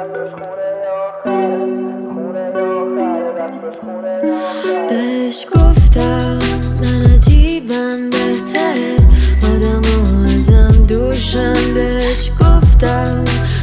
بهش گفتم من عجیبم، بهتره آدم ازم دورشن. بهش گفتم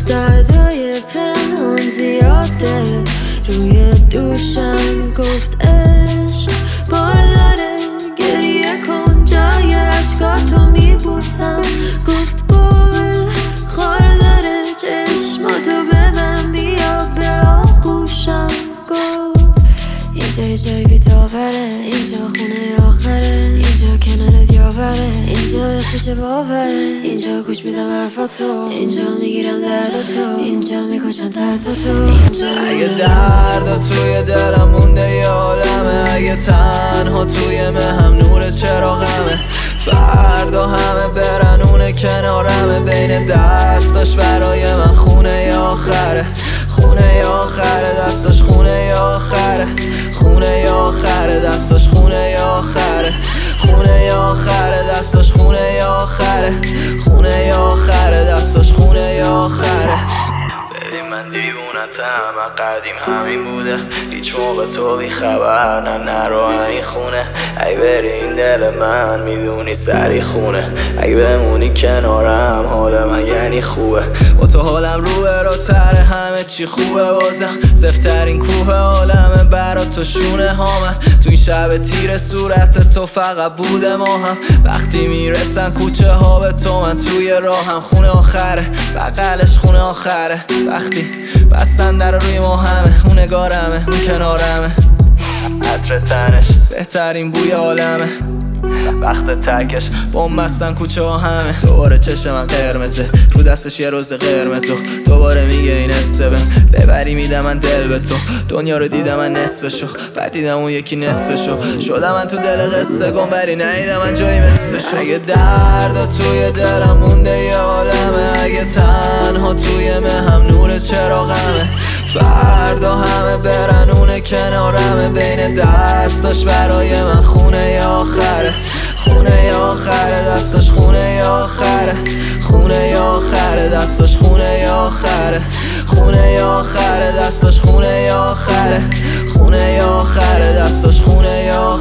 دردای پنهان زیاده روی دوشم. گفت عشق بار داره، گریه کن جای عشقاتو میبوسم. گفت گل خار داره، چشماتو ببن بیا به آغوشم. گفت اینجا یه جای بی‌داوره، اینجا خونه آخره، اینجا کنارت یاوره، اینجا خوش باوره، اینجا گوش میدم حرفاتو، اینجا میگیرم درداتو، اینجا میکشم ترساتو، اینجا اگه دردا توی دلم مونده یه عالمه، اگه تنها توی مهم نور چراغمه، فردا همه برن اونه کنارمه، بین دستاش برای من خونه ی آخره، خونه ی آخره، دستاش خونه ی آخره، خونه ی آخره، دستاش خونه ی آخره، خونه ی آخره، دستاش خونه ی آخره، خونه ی آخره، دستاش خونه ی آخره. ببین من دیوونتم، قدیم همین بوده، هیچ موقع تو بی خبر نرو این خونه. ای بری این دل من میدونی سری خونه، ای بمونی کنارم حال من یعنی خوبه. با تو حالم روه رو تره، همه چی خوبه بازم. زفترین کوه عالمه برا تو شونه ها، من تو این شب تیر صورت تو فقط بوده ماهم. وقتی میرسن کوچه ها به تو من توی راهم، خونه آخره بغلش خونه آخره، وقتی بستن در روی ما همه، اون نگارمه اون کنارمه، عطر تنش بهترین بوی عالمه. وقت ترکش بوم بستن کوچه ها همه، دوباره چشم من قرمزه، رو دستش یه روز قرمز و دوباره میگه این استبه ببری میدم من دل به تو. دنیا رو دیدم من نصفشو، بعد دیدم اون یکی نصفشو، شدم من تو دل قصه گم بری ندیدم من جایی مثلشو. اگه دردا توی دلم مونده یه عالمه، اگه تنها توی مهم نور چراغمه، فردا همه برن اونه کنارمه، بین دستاش برای من خونه ی آخره، خونه ی آخره، دستاش خونه ی آخره، خونه ی آخره، دستاش خونه ی آخره، خونه ی آخره، دستاش خونه ی آخره، خونه ی آخره، دستاش خونه ی آخره.